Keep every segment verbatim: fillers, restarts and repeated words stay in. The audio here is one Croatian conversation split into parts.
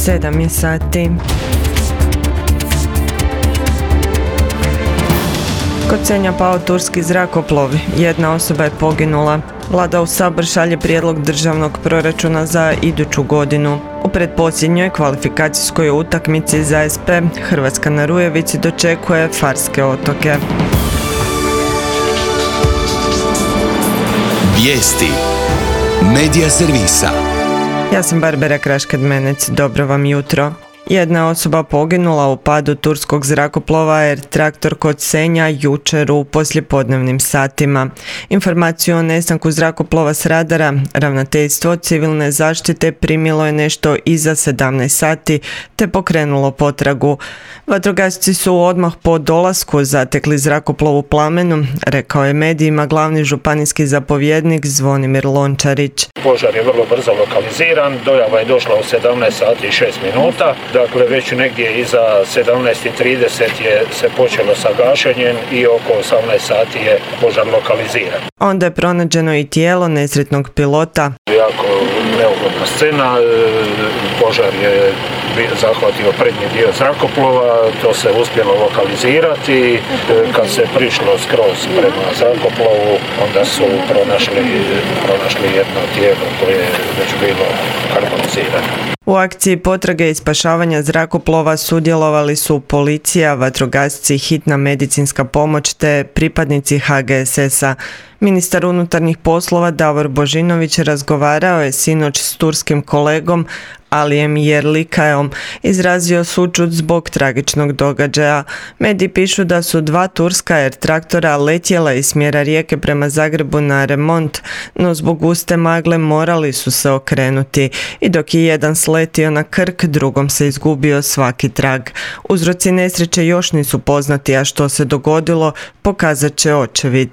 sedam je sati. Kod Senja pao turski zrakoplov, jedna osoba je poginula. Vlada u Sabor šalje prijedlog državnog proračuna za iduću godinu. U pretposljednjoj kvalifikacijskoj utakmici za es pe Hrvatska na Rujevici dočekuje Farske otoke. Vijesti Medija servisa. Ja sam Barbara Kraškad-Menec, dobro vam jutro. Jedna osoba poginula u padu turskog zrakoplova Air Traktor kod Senja jučer u poslijepodnevnim satima. Informaciju o nestanku zrakoplova s radara Ravnateljstvo civilne zaštite primilo je nešto iza sedamnaest sati te pokrenulo potragu. Vatrogasci su odmah po dolasku zatekli zrakoplov u plamenu, rekao je medijima glavni županijski zapovjednik Zvonimir Lončarić. Požar je vrlo brzo lokaliziran, dojava je došla u sedamnaest sati i šest minuta. Dakle, već negdje iza sedamnaest i trideset je se počelo sa gašenjem i oko osamnaest sati je požar lokaliziran. Onda je pronađeno i tijelo nesretnog pilota. Jako neugodna scena, požar je zahvatio prednji dio zrakoplova, to se uspjelo lokalizirati. Kad se prišlo skroz prema zrakoplovu, onda su pronašli, pronašli jedno tijelo koje je već bilo karbonizirano. U akciji potrage i spašavanja zrakoplova sudjelovali su policija, vatrogasci, hitna medicinska pomoć te pripadnici ha ge es esa. Ministar unutarnjih poslova Davor Božinović razgovarao je sinoć s turskim kolegom Alijem Jerlikajem, izrazio sućut zbog tragičnog događaja. Mediji pišu da su dva turska Air Traktora letjela iz smjera Rijeke prema Zagrebu na remont, no zbog guste magle morali su se okrenuti i dok je jedan sletio na Krk, drugom se izgubio svaki trag. Uzroci nesreće još nisu poznati, a što se dogodilo pokazat će očevid.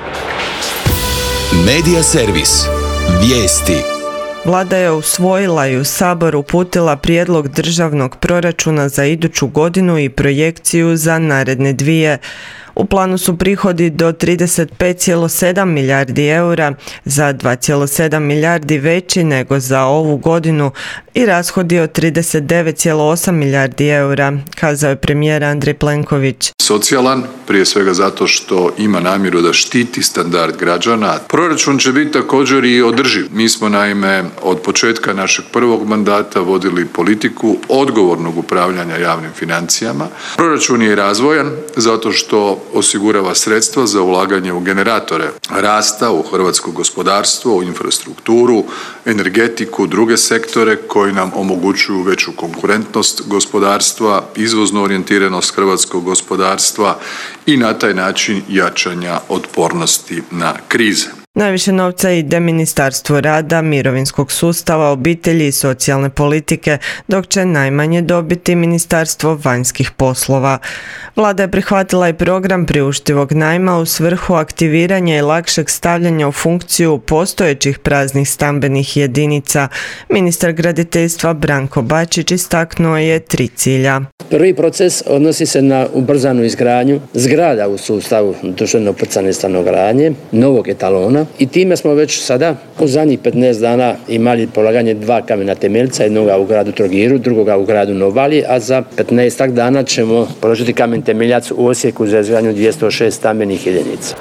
Medija servis. Vijesti. Vlada je usvojila i u Sabor uputila prijedlog državnog proračuna za iduću godinu i projekciju za naredne dvije. U planu su prihodi do trideset pet zarez sedam milijardi eura, za dva zarez sedam milijardi veći nego za ovu godinu i rashodi od trideset devet zarez osam milijardi eura, kazao je premijer Andrej Plenković. Socijalan, prije svega zato što ima namjeru da štiti standard građana. Proračun će biti također i održiv. Mi smo naime od početka našeg prvog mandata vodili politiku odgovornog upravljanja javnim financijama. Proračun je i razvojan zato što osigurava sredstva za ulaganje u generatore rasta, u hrvatsko gospodarstvo, u infrastrukturu, energetiku, druge sektore koji nam omogućuju veću konkurentnost gospodarstva, izvoznu orijentiranost hrvatskog gospodarstva i na taj način jačanja otpornosti na krize. Najviše novca ide Ministarstvo rada, mirovinskog sustava, obitelji i socijalne politike, dok će najmanje dobiti Ministarstvo vanjskih poslova. Vlada je prihvatila i program priuštivog najma u svrhu aktiviranja i lakšeg stavljanja u funkciju postojećih praznih stambenih jedinica. Ministar graditeljstva Branko Bačić istaknuo je tri cilja. Prvi proces odnosi se na ubrzanu izgradnju zgrada u sustavu društveno poticajne stanogradnje, novog etalona, i time smo već sada u zadnjih petnaest dana imali polaganje dva kamena temeljca, jednoga u gradu Trogiru, drugoga u gradu Novali, a za petnaestak dana ćemo položiti kamen temeljac u Osijeku za izgradnju dvjesto šest stambenih jedinica.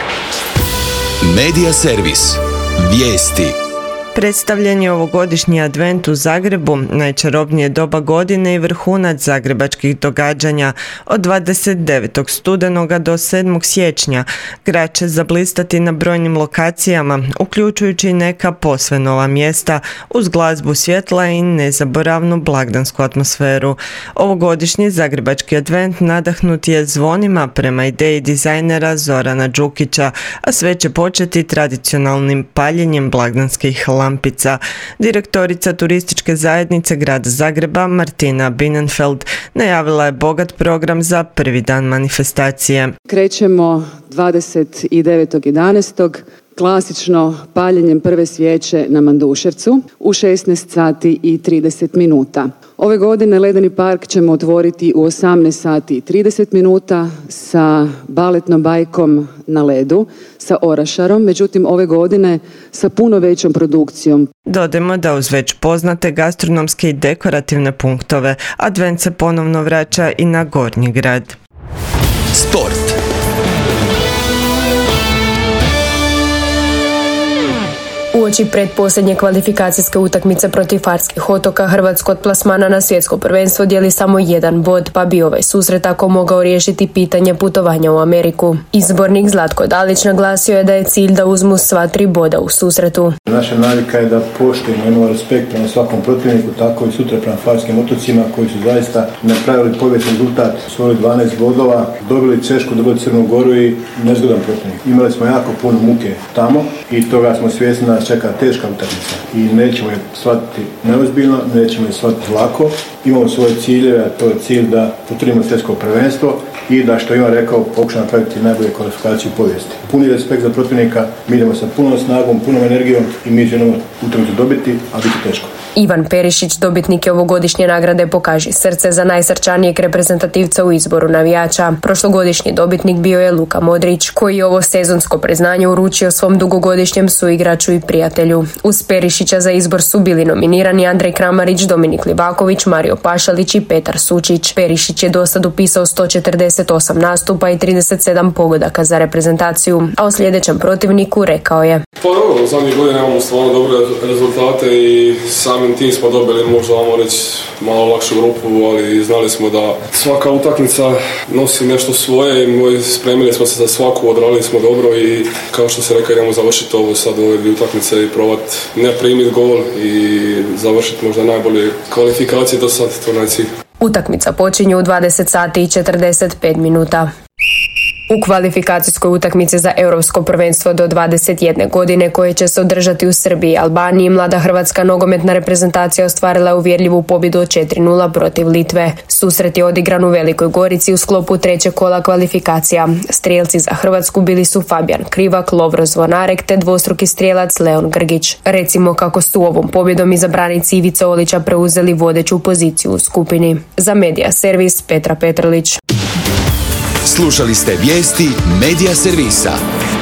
Medija servis. Vijesti. Predstavljen je ovogodišnji advent u Zagrebu, najčarobnije doba godine i vrhunac zagrebačkih događanja. Od dvadeset devetog studenoga do sedmog siječnja grad će zablistati na brojnim lokacijama, uključujući i neka posve nova mjesta uz glazbu svjetla i nezaboravnu blagdansku atmosferu. Ovogodišnji zagrebački advent nadahnut je zvonima prema ideji dizajnera Zorana Đukića, a sve će početi tradicionalnim paljenjem blagdanskih lampica. Direktorica turističke zajednice grada Zagreba Martina Binnenfeld najavila je bogat program za prvi dan manifestacije. Krećemo dvadeset devetog jedanaestog klasično paljenjem prve svijeće na Manduševcu u šesnaest sati i trideset minuta. Ove godine Ledeni park ćemo otvoriti u osamnaest sati i trideset minuta sa baletnom bajkom na ledu, sa orašarom, međutim ove godine sa puno većom produkcijom. Dodajmo da uz već poznate gastronomske i dekorativne punktove, Advent se ponovno vraća i na Gornji grad. Sport. Uoči pretposljednje kvalifikacijske utakmice protiv Farskih otoka, Hrvatsko od plasmana na svjetsko prvenstvo dijeli samo jedan bod, pa bi ovaj susret tako mogao riješiti pitanje putovanja u Ameriku. Izbornik Zlatko Dalić naglasio je da je cilj da uzmu sva tri boda u susretu. Naša navika je da poštujemo, imamo respekt prema svakom protivniku, tako i sutra prema Farskim otocima koji su zaista napravili povijesni rezultat, osvojili dvanaest bodova, dobili Češku, dobili Crnu Goru i nezgodan protivnik. Imali smo jako puno muke tamo i toga smo svjesni da čeka teška utakmica i nećemo je shvatiti neozbiljno, nećemo je shvatiti lako. Imamo svoje ciljeve, a to je cilj da potvrdimo svjetsko prvenstvo i da, što Ivan rekao, pokušamo napraviti najbolje kvalifikaciju u povijesti. Puni respekt za protivnika, mi idemo sa punom snagom, punom energijom i mi želimo utakmicu dobiti, a biti teško. Ivan Perišić, dobitnik je ovogodišnje nagrade Pokaži srce za najsrčanijeg reprezentativca u izboru navijača. Prošlogodišnji dobitnik bio je Luka Modrić, koji je ovo sezonsko priznanje uručio svom dugogodišnjem suigraču i prijatelju. Uz Perišića za izbor su bili nominirani Andrej Kramarić, Dominik Livaković, Mario Pašalić i Petar Sučić. Perišić je dosad upisao sto četrdeset osam nastupa i trideset sedam pogodaka za reprezentaciju, a o sljedećem protivniku rekao je: Pa dobro, u zadnjih godina imamo stvarno dobre rezultate i samim tim smo dobili, možda vamo reći, malo lakšu grupu, ali znali smo da svaka utakmica nosi nešto svoje i spremili smo se za svaku, odradili smo dobro i kao što se rekao, idemo završiti ovo sad ove dvije utakmice i probati ne primiti gol i završiti možda najbolje kvalifikacije do sad, to je cilj. Utakmica počinje u dvadeset sati i četrdeset pet minuta. U kvalifikacijskoj utakmici za Europsko prvenstvo do dvadeset jedne godine koje će se održati u Srbiji i Albaniji, mlada hrvatska nogometna reprezentacija ostvarila je uvjerljivu pobjedu od četiri nula protiv Litve. Susret je odigran u Velikoj Gorici u sklopu trećeg kola kvalifikacija. Strijelci za Hrvatsku bili su Fabijan Krivak, Lovro Zvonarek te dvostruki strijelac Leon Grgić. Recimo kako su ovom pobjedom izabranici Ivice Olića preuzeli vodeću poziciju u skupini. Za Medija servis Petra Petrlić. Slušali ste vijesti Medija servisa.